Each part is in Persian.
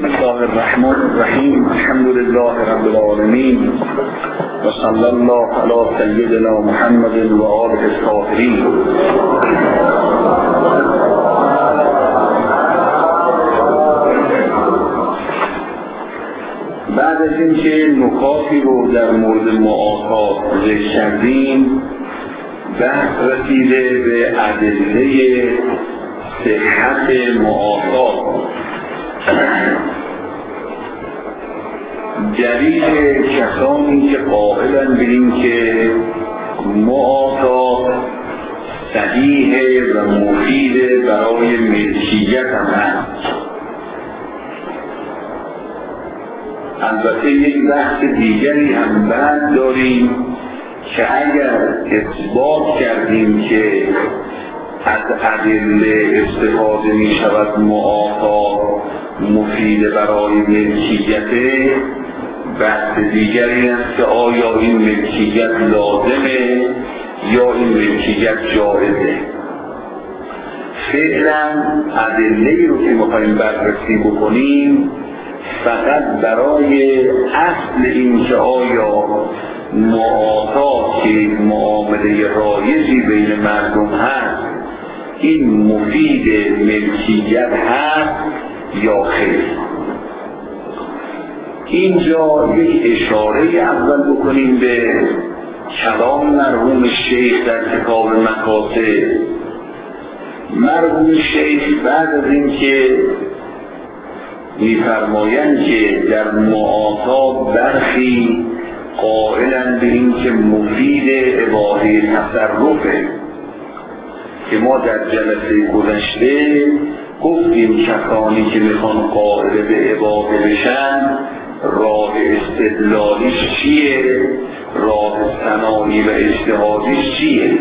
بسم الله الرحمن الرحیم. الحمد لله رب العالمین و صلی الله علی سیدنا محمد و آله الطاهرین. بعد از اینکه نکاتی رو در مورد معاطات ذکر کردیم، بحث رسیده به ادله صحت معاطات. دلیل کسانی که قائلن به این که معاطات صحیح و مفید برای ملکیت هم هست. البته یک بحث دیگری هم بعد داریم که اگر اثبات کردیم که از ادله استفاده می شود معاطات مفید برای ملکیت، بحث دیگری است که آیا این ملکیت لازمه یا این ملکیت جایزه. فعلا ادله رو که می‌خوایم بررسی بکنیم فقط برای اصل این که آیا معاطات که معامله رایجی بین مردم هست این مفید ملکیت هست یا خیر. اینجا یک اشاره اول بکنیم به کلام مرحوم شیخ در کتاب مکاسب. مرحوم شیخ بعد از اینکه می‌فرمایند که در معاطات برخی قائلن به این که مفید اباحه تصرفه، که ما در جلسه گذشته گفتیم کسانی که میخوان قائل به اباحه بشن راه استدلالیش چیه، راه ثنایی و اجتهادیش چیه.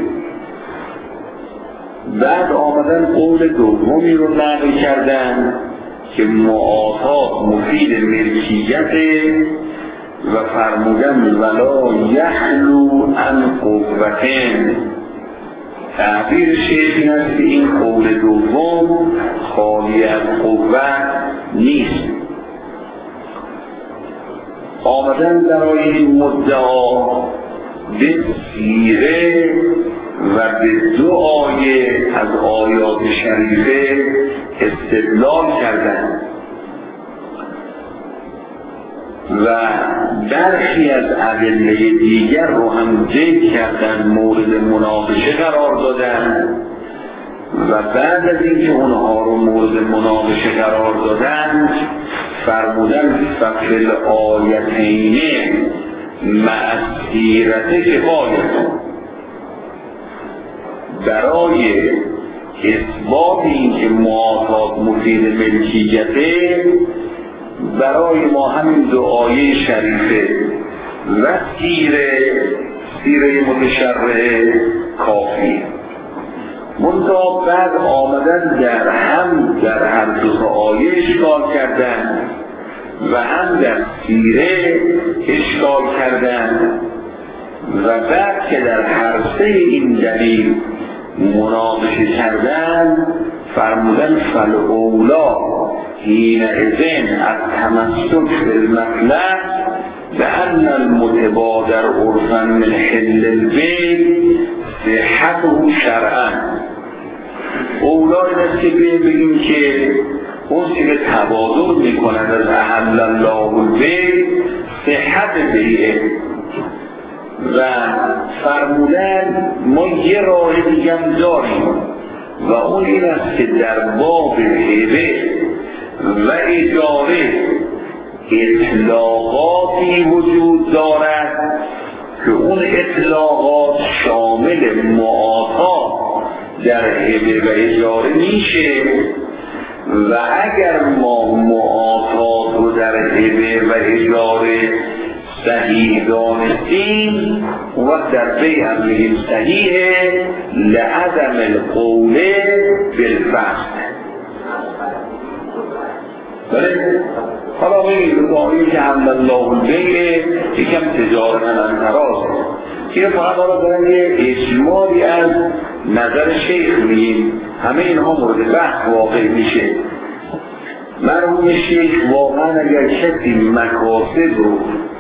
بعد آمدن قول دومی رو نقل کردن که معاطات مفید ملکیته و فرمودن ولا یخلو عن قوتین. تعبیر شیخ این است که این قول دوم خالی از قوت نیست. آمدن برای این مدعا به سیره و به دو آیه از آیات شریفه استدلال کردند و برخی از ادله دیگر رو هم ذکر کردن، مورد مناقشه قرار دادن و بعد از اینکه اونها رو مورد مناقشه قرار دادن فرمودن فقل آیتین مع سیرت کفایت. برای اثبات این که معاطات مفید ملکیته برای ما همین دو آیه شریفه و سیره متشرعه کافی. منتها بعد آمدن در هر دو آیه اشکال کردن و هم در سیره اشکال کردن و بعد که در هر سه این دلیل مناقشه کردن فرمودن فالاولی حین اذن از تمسک بالمطلق بأن المتبادر عرفا من حل البیت صحته شرعا. اولای است که بگیم که اون که تبادر میکنند از احل الله البیت صحت بیعه و فرمودن ما یه راه دیگه هم داریم و اون این است که در باب هبه و اجاره اطلاقاتی وجود دارد که اون اطلاقات شامل معاطات در هبه و اجاره میشه و اگر ما معاطات رو در هبه و اجاره صحیح دانستیم و در بی هم بگیم صحیحه لعدم القول بالفسق. بله؟ حالا بگیم بقایی که حمد الله البیه یکم تجارت الانتراز این فقط حالا دارن یه اجمالی از نظر شیخ میگیم، همه اینها مورد بحث واقع میشه. مرحوم شیخ واقعا اگر کسی مکاسب رو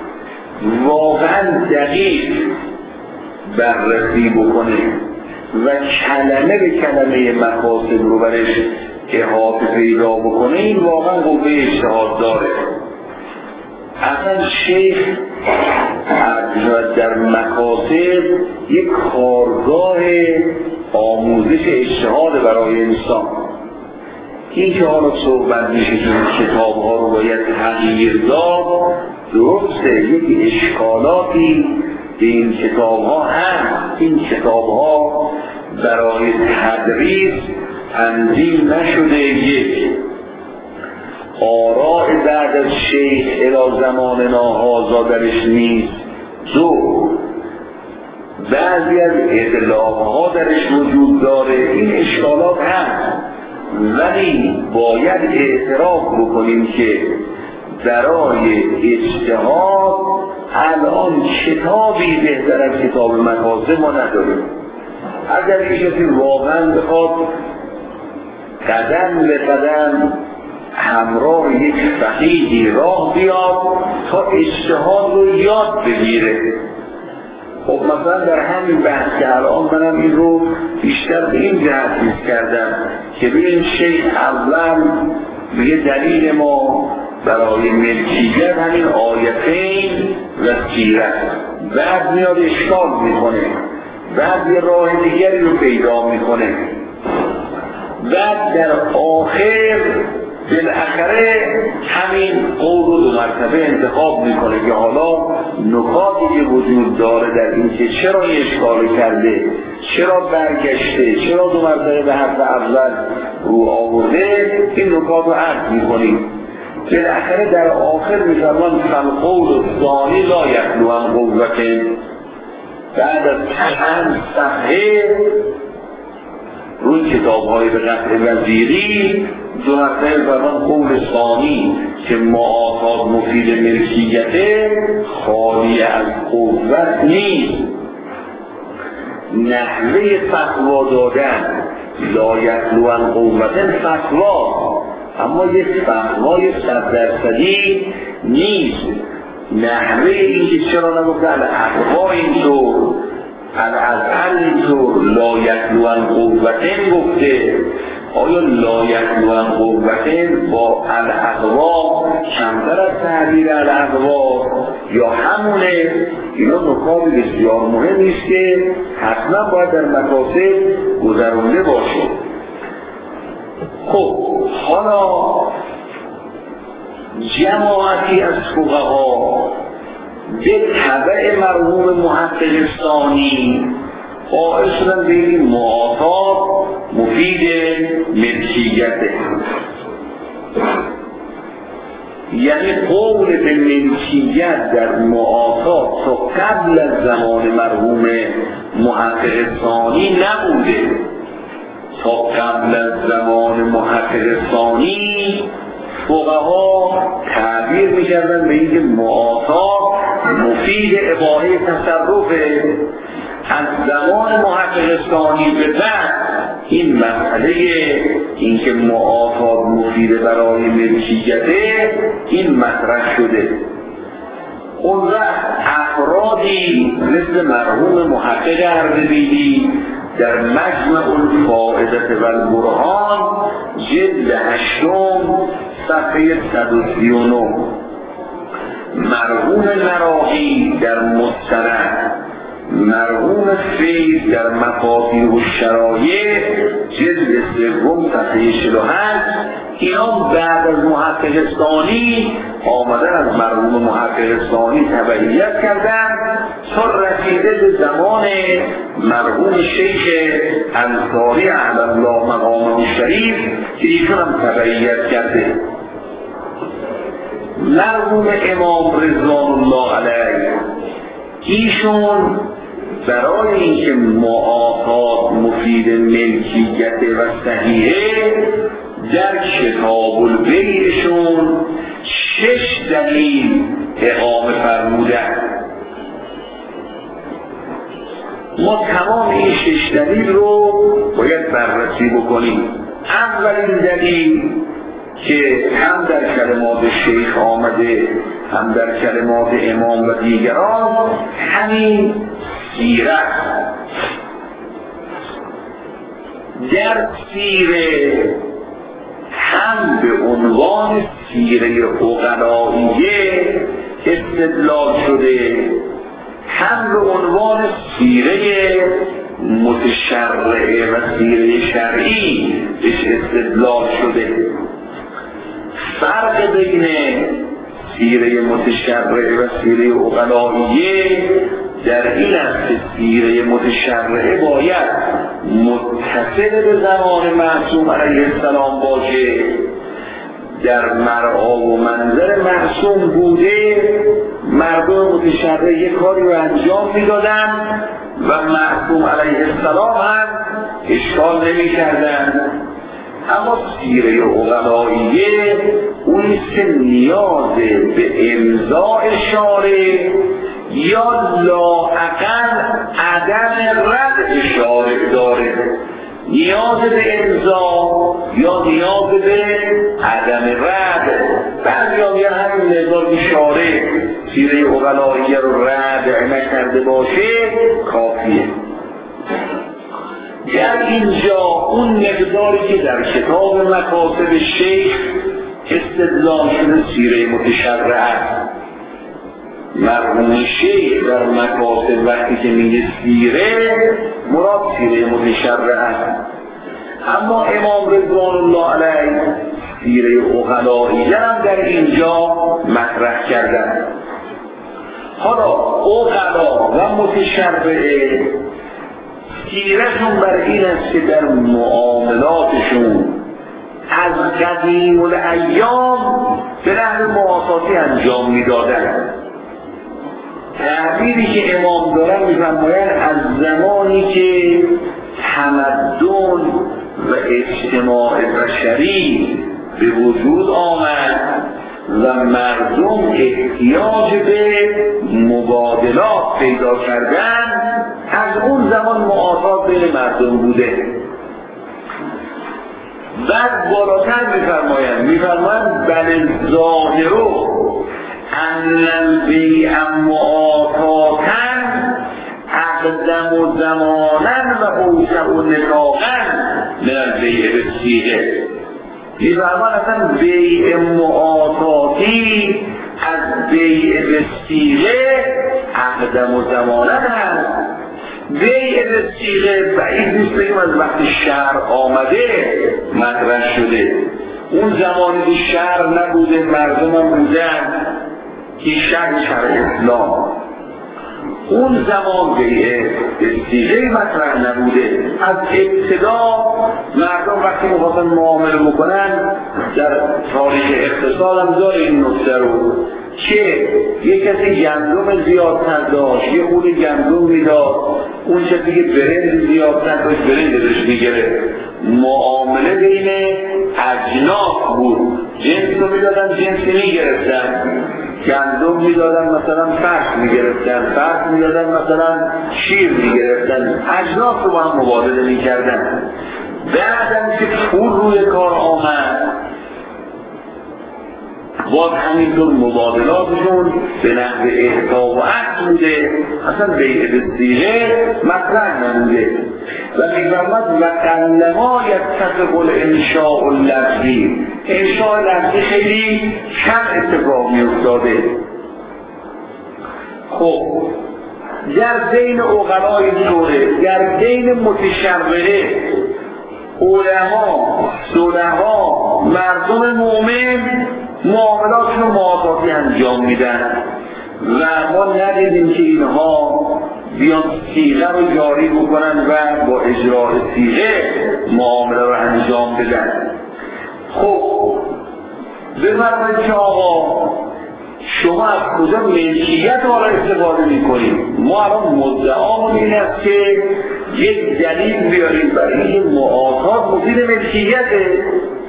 واقعا دقیق بررسی بکنه و کلمه به کلمه مکاسب رو برش احاطه پیدا بکنه، این واقعا قوه اجتهاد داره. اصلا شیخ در مکاسب یک کارگاه آموزش اجتهاد برای انسان. این که حالا صحبت میشه که کتاب ها رو باید تغییر داد، درسته، یک اشکالاتی به این کتاب ها هست. این کتاب ها برای تدریس تنظیم نشده، یک آراء بعد از شیخ الی زماننا هذا درش نیست، دو بعضی از اطلاق ها درش وجود داره. این اشکالات هست، ولی باید اعتراف بکنیم که برای اجتهاد الان کتابی بهتر از کتاب مکاسب ما نداریم. اگر کسی واقعا بخواد قدم به قدم همراه یک فقیهی راه بیاد تا اجتهاد رو یاد بگیره. خب مثلا در همین بحث که الان منم این رو بیشتر به این جهت حس کردم که ببین شیخ اول میگه دلیل ما برای ملکیت همین آیتین و سیرت، بعد میاد اشکال میکنه، بعد یه راه دیگری رو پیدا میکنه، بعد در آخر بالاخره همین قول رو دو مرتبه انتخاب میکنه که حالا نکاتی که وجود داره در این که چرا این اشکال کرده، چرا برگشته، چرا دو مرتبه به حرف اول رو آورده، این نکات رو عرض میکنیم. بالاخره در آخر میفرمان فالقول الثانی لا یخلو عن قوة. بعد از چند صفحه روی کتاب های به قطع وزیری دو مرتبه فرمان قول ثانی که معاطات مفید ملکیته خالی از قوت نیست. نحوه فتوا دادن لا یخلو عن قوة فتوا، اما یک فتوای 100% نیست. نحوه این که چرا نگفته الاقوا اینطور، الازهر اینطور، لا یخلو عن قوة گفته، آیا لا یخلو عن قوة با الاقوا کمتر از تعبیر الاقوا یا همونه؟ اینا نکات بسیار مهمی است که حتما باید در مکاسب گذرونده باشه. خب حالا جماعتی از فقها به تبع مرحوم محقق ثانی قائل شدن به این معاطات مفید ملکیته، یعنی قول به ملکیت در معاطات تا قبل از زمان مرحوم محقق ثانی نبوده. تا قبل از زمان محقق ثانی فقها تعبیر میکردن به اینکه معاطات مفید اباحه تصرفه. از زمان محقق ثانی به بعد این مسئله اینکه معاطات مفید برای ملکیته این مطرح شده. اون وقت افرادی مثل مرحوم محقق اردبیلی در مجمع الفائدة و البرهان جلد 8 صفحه 139، مرحوم مراغی در مستند، مرحوم فیض در مفاتیح الشرایع جلد 3 صفحه 48، اینا بعد از محقق ثانی آمدن از مرحوم محقق ثانی تبعیت کردن تا رسیده به زمان مرحوم شیخ انصاری اعلی الله مقامه الشریف که ایشون هم تبعیت کرده. مرحوم امام رضوان الله علیه ایشون برای اینکه معاطات مفید ملکیت و صحیحه در کتاب البیعشون 6 دلیل اقامه فرمودن. ما تمام این 6 دلیل رو باید بررسی بکنیم. اولین دلیل که هم در کلمات شیخ آمده هم در کلمات امام و دیگران همین سیرت. در سیره هم به عنوان سیره عقلائیه استدلال شده، هم به عنوان سیره متشرعه و سیره شرعی بهش استدلال شده. فرق بین سیره متشرعه و سیره عقلائیه در این است که سیره متشرعه باید متصل به زمان معصوم علیه السلام باشه، در مرعا و منظر معصوم بوده، مردم متشرع یک کاری رو انجام میدادن و معصوم علیه السلام هم اشکال نمی کردن. اما سیره عقلائیه اونیست که نیاز به امضاء شارع یا لااقل عدم رد شارع داره، نیاز به امضا یا نیاز به عدم رد. بعضی ها میگن همین مقدار که شارع سیره عقلائیه رو رد نکرده باشه کافیه. در اینجا اون مقداری که در کتاب مکاتب شیخ استدلال شده سیره متشرعه است. مرحوم شیخ در مکاتب وقتی که میگه سیره مراد سیره متشرعه است. اما امام رضوان الله علیه سیره عقلائیه هم در اینجا مطرح کردن. حالا عقلا و متشرعه سیرتون بر این است که در معاملاتشون از قدیم الایام به نحو مواساتی انجام میدادن. تعبیری که امام دارن میفرمایند از زمانی که تمدن و اجتماع بشری به وجود آمد و مردم احتیاج به مبادلات پیدا کردن، از اون زمان معاصات بین مردم بوده. بعد بالاتر میفرمایند بل ظاهرو ان البیع معاصاتا اقدم و زمانا و اوسع و نطاقا من البیع بالصیغه. میفرمایند اصلا بیع معاصاتی از بیع بالصیغه اقدم و زمانا هست. بیع بالصیغه بعید نیست بگیم از وقت شرع آمده مطرح شده. اون زمانی که شرع نبوده مردم هم بودن که شرع اسلام، اون زمان بیع بالصیغه مطرح نبوده. از ابتدا مردم وقتی می‌خواستن معامله بکنن در تاریخ اقتصاد هم داره این نکته رو که یک کسی گندم زیادتر داشت یه خود گندم میداد، اون کسی که برنج زیادتر داشت برنج داشت میگرفت. معامله بین اجناس بود، جنس رو میدادن جنسی میگرفتن، گندم میدادن مثلا فرش میگرفتن، فرش میدادن مثلا شیر میگرفتن، اجناس رو با هم مبادله میکردن. بعدم که پول روی کار آمد باز همینطور مبادلاتشون به نحو اعطا و عطا بوده، اصلا بیع بالصیغه مطرح نبوده. و می‌فرماید و قلما یتفق الانشاء اللفظی، انشاء لفظی خیلی کم اتفاق می‌افتاده. خب در بین عقلای دوره، در بین متشرعه، علما، صلحا، مردم مؤمن معاملاتشون رو معاصاتی انجام میدن و ما ندیدیم که اینها بیان صیغه رو جاری بکنن و با اجرای صیغه معامله رو انجام بدن. خب بفرمایید که آقا شما از کجا ملکیت ها را استفاده میکنید؟ ما الان مدعامون این است که یک دلیل بیاریم برای اینکه معاصات مفید ملکیته.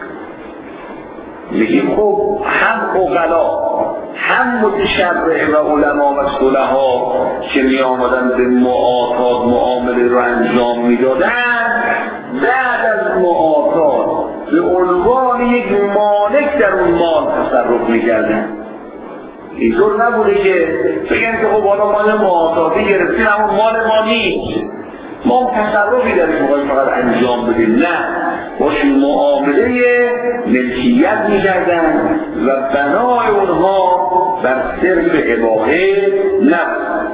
میگیم خب هم عقلا هم متشرع و علما و صلحا که می آمدن به معاصات معامله رو انجام میدادن، بعد از معاصات به عنوان یک مالک در اون مال تصرف میکردن. اینطور نبوده که بگن که خب حالا مال معاطافی گرفتیم اما مال ما نیست، ما تصرفی درش میخوایم فقط انجام بدیم. نه، باشون معامله ملکیت میکردن و بنای اونها بر صرف اباحه نبود.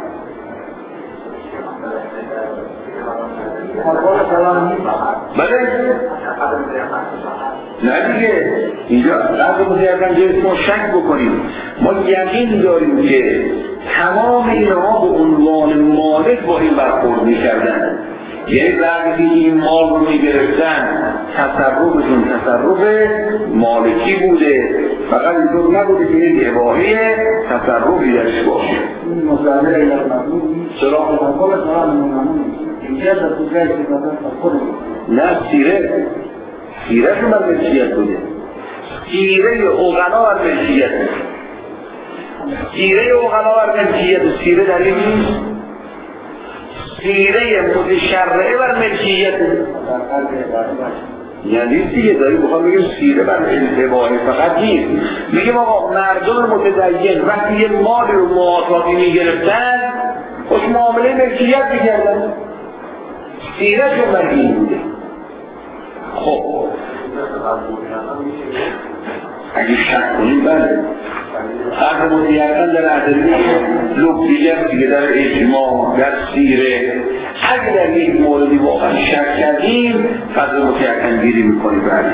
بله؟ نه دیگه اینجا لازم بودیم جایی ما شک بکنیم. ما یقین داریم که تمام اینها به عنوان مالک با این برخورد میکردن. یعنی وقتی این مال رو میگرفتن تصرفشون تصرف مالکی بوده، فقط اینطور نبوده که یک اباحه تصرفی درش باشه. این مصادره ایلت مطلوب چرا؟ مطلوب سلام ممنون اینجا در توجه خود نه، سیره شون بر ملکیت بوده. سیره اوغلا بر ملکیت بوده. سیره اوغلا بر ملکیت، سیره در این نیست. سیره متشرعه بر ملکیت، یعنی دیگه داریم بخوام بگیم سیره بر اباحه فقط نیست. میگیم آقا مردم متدین وقتی یه مالی رو معاطافی میگرفتن خوش معامله ملکیت میکردن، سیره شون بر این بوده. خب اگه شک کنیم بله فرق متیقن در ادبی لبیت دیگه در اجماع در سیره اگه در یک موردی واقعا شک کردیم فرق متیقن گیری میکنیم. بله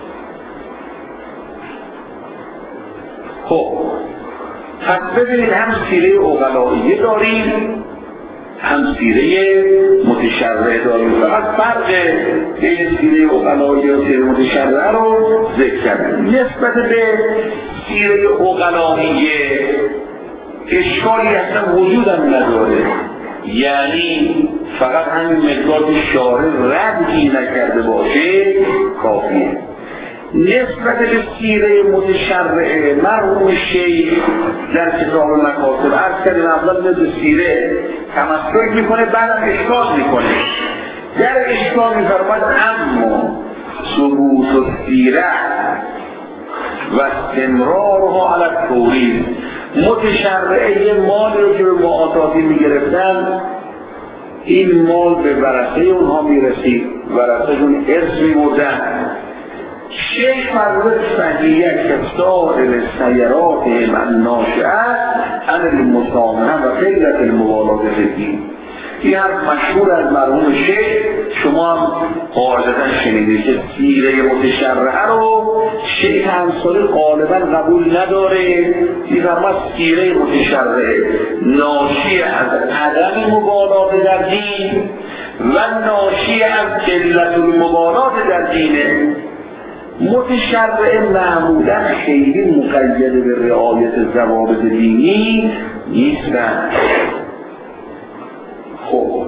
خب پس ببینید هم سیره اوغلائیه داریم هم سیره متشرعه داریم. فقط فرق بین سیره اوغلائیه و سیره متشرعه رو ذکر کردیم. نسبت به سیره اوغلائیه اشکالی اصلا وجود هم نداره، یعنی فقط همین مقدار که شارع ردی نکرده باشه کافیه. نسبت به سیره متشرعه مرحوم شیخ در کتاب مکاتب عرض کردیم اول به سیره تمسک میکنه بعدم اشکال میکنه. در اشکال میفرماید اما ثبوت السیره و استمرارها علی التوریث، متشرعه یه مالی رو که به معاطافی میگرفتن این مال به ورثه اونها میرسید، ورثهشون ارث میبردن. شیخ مرد صحیح کسائر سیرات من ناشئه عن المسامحه و قلت المبالات فی. این حرف مشهور از مرحوم شیخ، شما هم قاعدتا شنیدید که سیره متشرعه رو شیخ انصاری غالبا قبول نداره. می‌فرماید سیره متشرعه ناشی از عدم مبالات در دین و ناشی از قلت المبالات در دینه. متشرعه معمولا خیلی مقید به رعایت ضوابط دینی نیستن. خب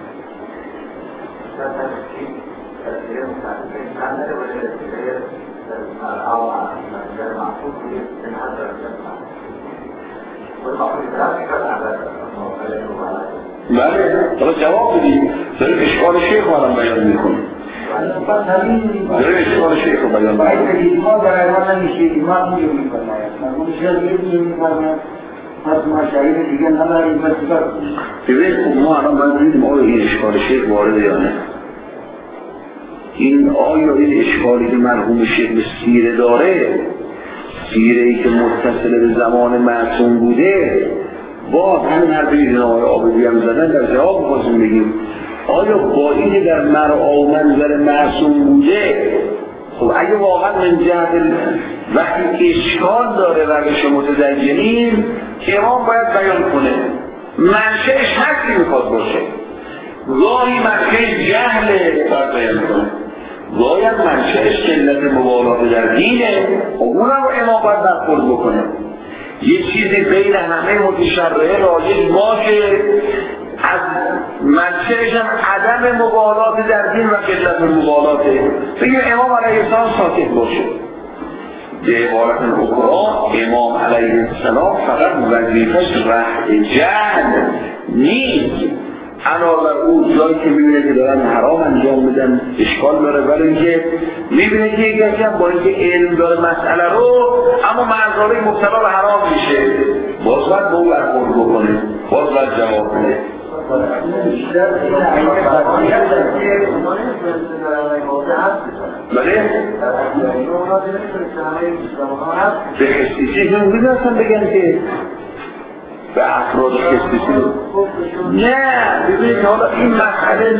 بله حالا جواب بدیم. داریم اشکال شیخ رو الان بیان میکنیم. داریم اشکال شیخ رو بیان میکنیم. ما در ایوان نمیشه ما میگه میفرماید مرحوم شیخ میفرماید پس ما شاید دیگه نداریم بسیار ببینید ما الان باید ببینیم آیا این اشکال شیخ وارد یا نه. این آیا این اشکالی که مرحوم شیخ به سیره داره، سیره‌ای که متصل به زمان معصوم بوده، با همین حرفی که آقای عابدی هم زدن در جواب خواستیم بگیم آیا با این که در مرعا و منظر معصوم بوده، خب اگه واقعا من جهت وقتی اشکال داره روش متدینین امام باید بیان کنه منشأش حقی میخواد باشه. گاهی منشأش جهله باید بیان کنه، گاهی هم منشأش قلت مبالات در دینه، اونم امام باید برخورد بکنه. یه چیزی بین همه متشرعه رایج باشه از منشأش هم عدم مبالات در دین و قلت مبالاته، بگیم امام علیه السلام ساکت باشه. به عبارت اخرى امام علیه السلام فقط وظیفه‌اش رفع جهل نیست، علاوه بر اون جایی که میبینه که دارن حرام انجام میدن اشکال داره، ولی اینکه میبینه که یک کسی هم با اینکه علم داره مسئله رو اما مرزهای مبتلا به حرام میشه، باز باید با او برخورد بکنه، باز باید جواب بده. بله؟ به خصیصی هم اصلا بگن که به افراد خصیصی نه، ببینید حالا این مسئله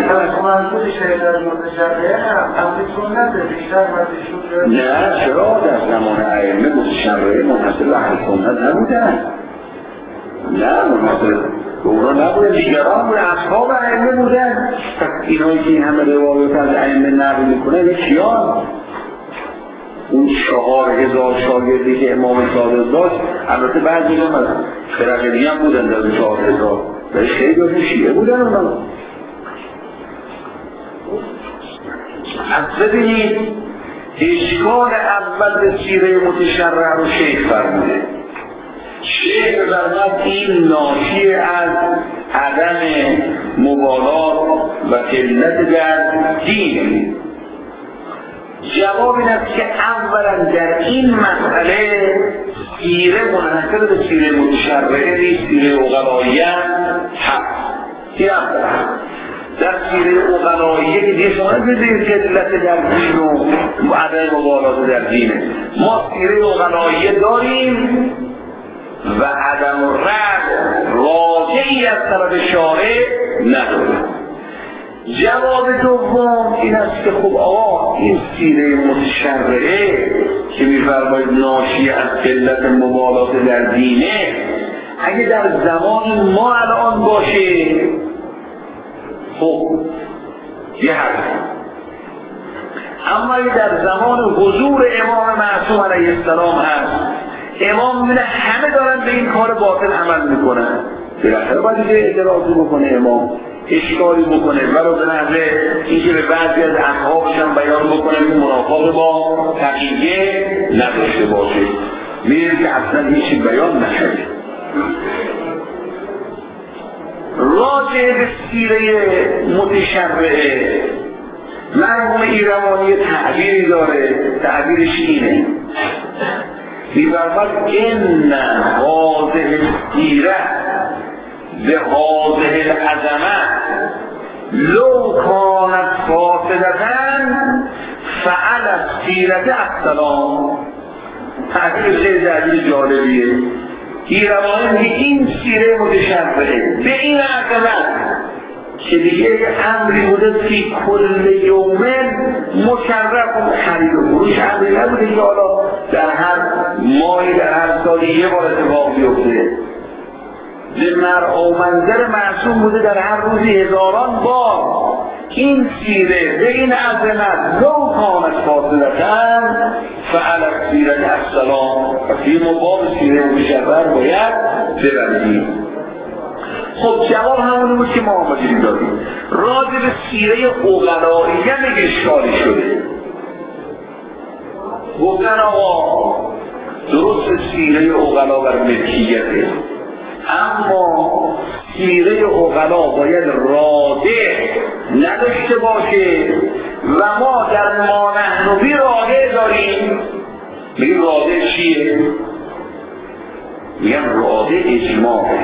نه چرا در زمان ائمه متشرعه منحصر به اهل سنت نبودن، نه منحصر به اونا نبودن، دیگران بودن، اصحاب ائمه بودن. اینایی که این همه روایات از ائمه نقل میکنن این کیان؟ اون 4000 شاگردی که امام صادق داشت، البته بعضی هم از خرقی هم بودن در 4000 ولی خیلی هاشون شیعه بودن اونا. از ببینید اشکال اول به سیره متشرع رو شیخ فرموده. شیخ فرمود این ناشی از عدم مبالات و قلت در دین. جواب این است که اولا در این مسئله سیره منحصر به سیره متشرعه نیست، سیره عقلائیه هست. این اولا در سیره عقلائیه که دیگه شما نمیدونید قلت در دین و عدم مبالات در دینه. ما سیره عقلائیه داریم و عدم رد راجعی از طرف شارع نداریم. جواب دوم این است که خب آقا این سیره متشرعه که می‌فرماید ناشی از قلت مبالات در دینه اگه در زمان ما الان باشه خب یه حرف، اما اگه در زمان حضور امام معصوم علیه السلام هست، امام میبینه همه دارن به این کار باطل عمل میکنن، بالاخره باید یه اعتراضی بکنه امام، اشکالی بکنه، ولو به نحوه اینکه به بعضی از اصحابش هم بیان بکنه که منافات با تقییه نداشته باشه. میریم که اصلا هیچی بیان نشده. راجع به سیره متشرعه مرحوم ایروانی تعبیری داره، تعبیرش اینه می‌فرماید ان هذه السیره به هذه العظمه لو کانت فاسدة فعل السیره السلام. تعبیر خیلی تعبیر جالبیه. ایروانی میگه این سیره متشرعه به این عظمت که دیگه یه امری بوده که کل یومن مشرف و خرید و فروش امری نبوده که حالا در هر ماهی در هر سالی یه بار اتفاق بیفته. به مرء و منظر معصوم بوده در هر روزی هزاران بار. این سیره به این عظمت لو کانت فاسدة فعل السیره السلام و فی مقام سیره مشرع باید ببندیم. خب جواب همونی بود که ما آمدیم داریم. راجع به سیره عقلائیه میگه اشکالی شده. گفتن آقا درست سیره عقلا بر ملکیته، اما سیره عقلا باید راده نداشته باشه و ما در ما نحنوی راده داریم. میگیم راده چیه؟ میگم راده اجماعه.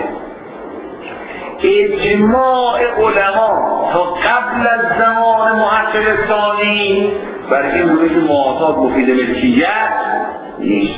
اجماع علما تا قبل از زمان محقق ثانی برای این بوده که معاصات مفید ملکیت نیست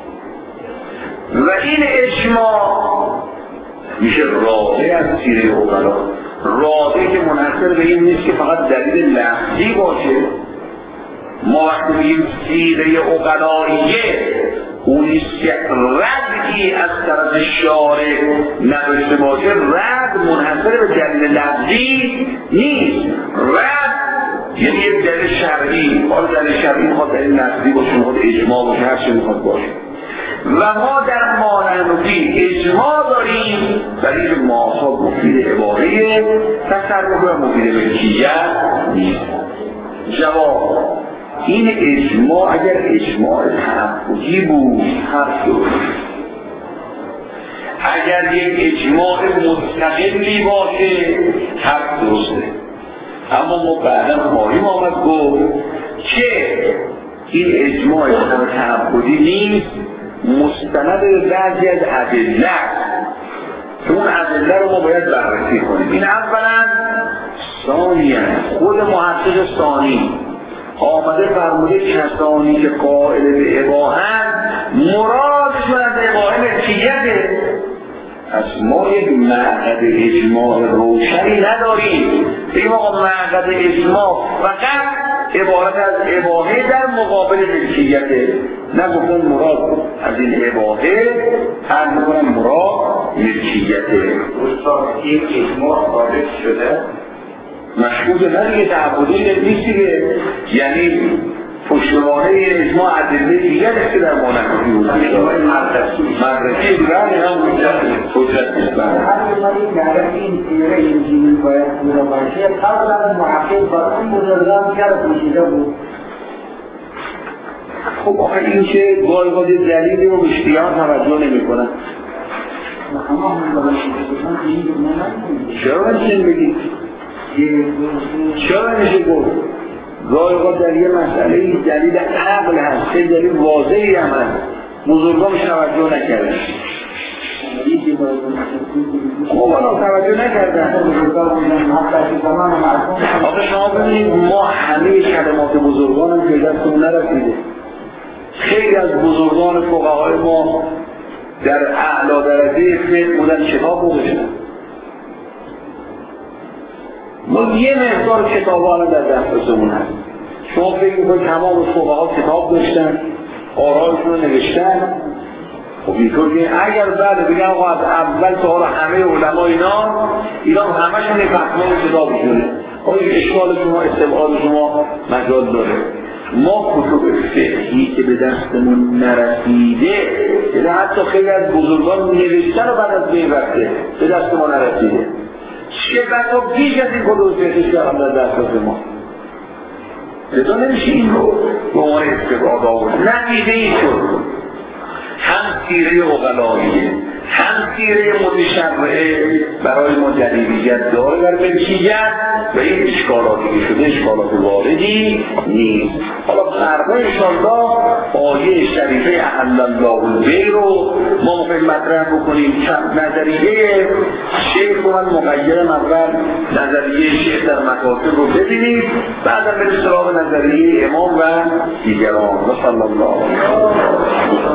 و این اجماع میشه راده از سیره عقلا. راده که منحصر به این نیست که فقط دلیل لفظی باشه. ما وقتی میگیم سیره عقلائیه اون نیست که ردی از طرف شارع نداشته باشه. رد منحصر به دلیل لفظی نیست. رد یعنی یک دلیل شرعی، حالا دلیل شرعی میخواد دلیل لفظی باشه، میخواد اجماع باشه، هر چی میخواد باشه. و ما در مانندی اجماع داریم برای این معاصات مفید عباره تصرف و مفید ملکیت نیست. جواب این اجماع اگر اجماع تحققی بود حرف درست، اگر یک اجماع مستقلی باشه حق درسته. اما ما بعدا خواهیم آمد گفت که این اجماع تعبدی نیست، مستند به بعضی از ادله است که اون ادله رو ما باید بررسی کنیم. این اولا. ثانیاً خود محقق ثانی آمده فرموده کسانی که قائل به اباحت مرادشون از اباحه ملکیته. پس ما یک معقد اجماع روشنی نداریم. بگیم آقا معقد اجماع فقط عبارت از اباحه در مقابل ملکیته. نگفتن مراد از این اباحه، هر نگفتن مراد ملکیته. استاد این اجماع ثابت شده مشهود ندیگه تعبدی نیستی که یعنی پشتوانه اجماع ادله دیگر است که در مانعاتی بود. اجماع مدرکی دیگر هم حجت نیست. هر مالی که این تیره انجیلی باید بوده باشه قبل از محقق با اون بزرگان کرد پوشیده بود. خب آخه این که گاهی دلیلی رو اشتیان توجه نمی کنن. چرا نمیشن بگید؟ چرا نمیشه گفت؟ گاهی در یه مسئله دلیل عقل هست، که دلیل واضحی هم هست، بزرگانش توجه نکردن. خب آنها توجه نکردن. آقا شما ببینید ما همه کلمات بزرگان هم که دستمون نرسیده. خیلی از بزرگان فقهای ما در اعلی درجه فقه بودن کتاب بودشن. ما یه مقدار کتابان در دستمون هست. شما فکر میکنید تمام فقها کتاب داشتن، آرایشون رو نوشتن. خب اینطور که اگر بعد بگم آقا از اول تا حالا همه علما اینا همشون فهمای کتاب شده. آقا این اشکال شما، استبعاد شما مجال داره. ما کتب فقهی که به دستمون نرسیده، یعنی حتی خیلی از بزرگان نوشتن رو بعد از بین رفته به دست ما نرسیده. چه بسا بیش از این کتب فقهی که هم در دست ما. لذا نمیشه این رو به عنوان استبعاد آورد. نتیجه این شد هم سیره عقلاییه، هم سیره متشرعه برای ما دلیلیت داره در ملکیت و این اشکالاتی که شده اشکالات واردی نیست. حالا فردا انشاءالله آیه شریفه احل الله البیع رو ما ممکن مطرح بکنیم. نظریه شیخ و مقیم اول نظریه شیخ در مکاتب رو ببینیم، بعد هم به سراغ نظریه امام و دیگران. و صلی الله علیه